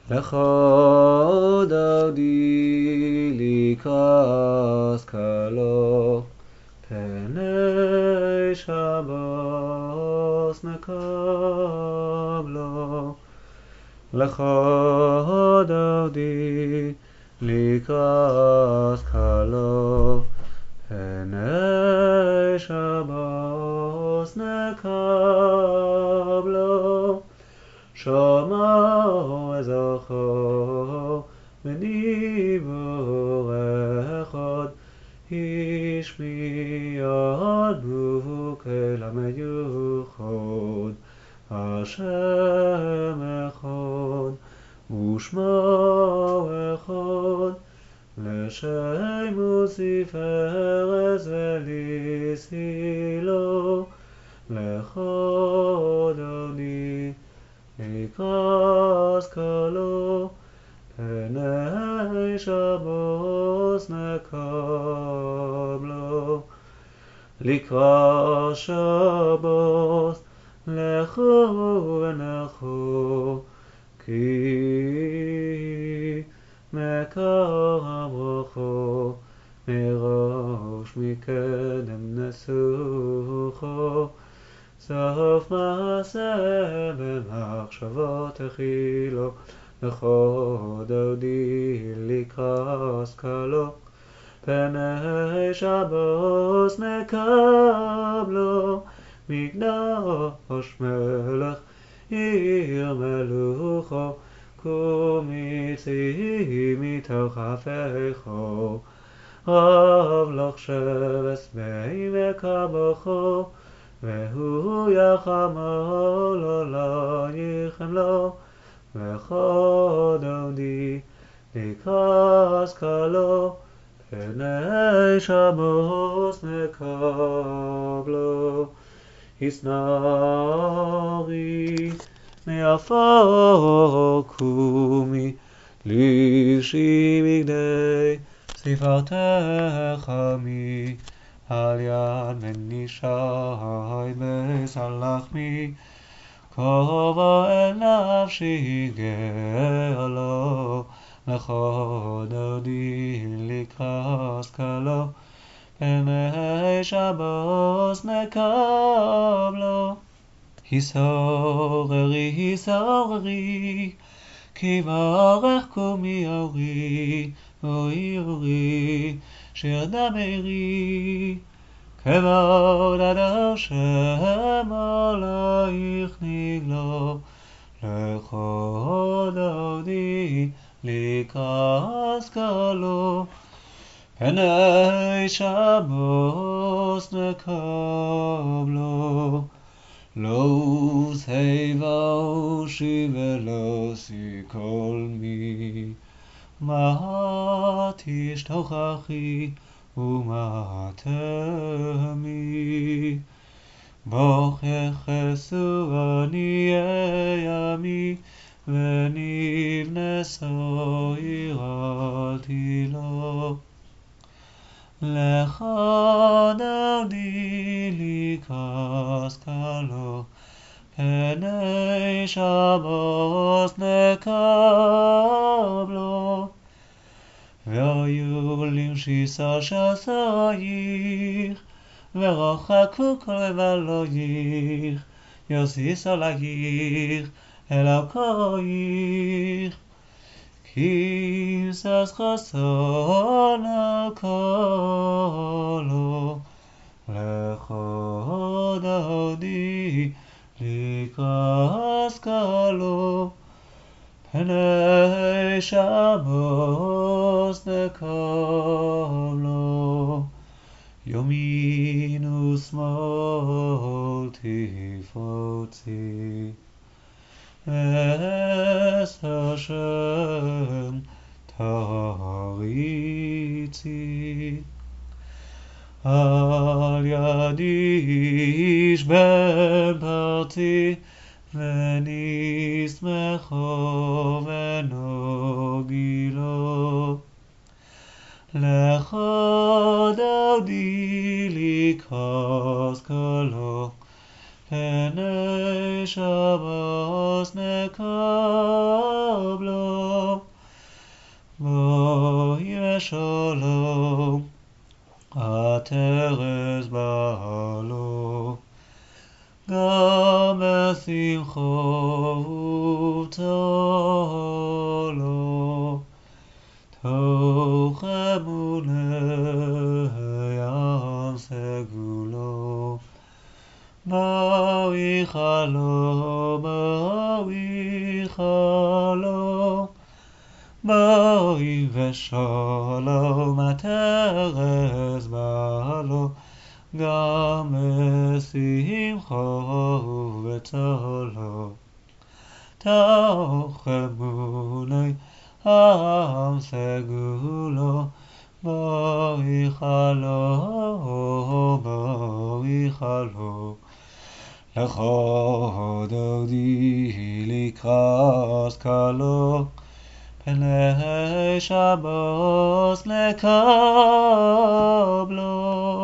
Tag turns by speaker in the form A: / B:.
A: לך דודי לקראת קלו, פני שבוס נקבלו. לך דודי לקראת קלו, פני שבוס נקבלו. שמעו אזרחו ודיבור אחד, השמיע בו כלם ייחוד. השם אחד ושמו אחד, לשם מוסיף ארץ ולסילו. לך דודי לקראת קלו, פני שבוס נקבלו. לקראת שבוס לכו ונחו, כי מקרב רוחו, מראש מקדם נסוכו. סוף מעשה במחשבות תחילו, לך דודי לקראת קלו, פני שבוס נקבלו. מקדש מלך עיר מלוכו, קומי צאי מתוך הפכו. רב לך שבס בי מקבחו, והוא יחמו לו לא ייחם לו. לך דודי לקראת קלו, פני שבוס נקבלו. הסנרי מעפר קומי, לבשי בגדי שפרתך עמי. על יד מנישי בסלחמי, קרבה אל נפשי גאלו. לך דודי לקראת קלו, פני שבוס נקבלו. היסוררי, כי ברך קומי אורי, אוי אורי, שיר דברי. כבוד עד השם עלייך נגלה, לך דודי לקראת קלו, פני שבוס נקבלו. לא סבו שי ולא סיכול מי, מה תשתוכחי ומה תמי. בוכחסו עניי עמי, ונבנסו יראתי לו. לך דודי לקראת קלו, פני שבוס נקבלו. והיו למשיסה שסייך, ורחקו כל לבלוייך, יוסיס עלייך אלוקייך. כי שש חסון הקולו, לך דודי לקראת קלו, פני שבוס נקבלו. ימין ושמאל תפרוצי, אס השם תריצי. על ידי איש בן פרצי, ונשמחו ונוגילו. לך דודי לקראת קלו, פני שבוס נקבלו. ושלום בואי ושלום התרס בלו גם בשמחו ובצלו תחמוני עם סגולו בואי חלום בואי חלום לך דודי לקראת כלו פני שבוס לקבלו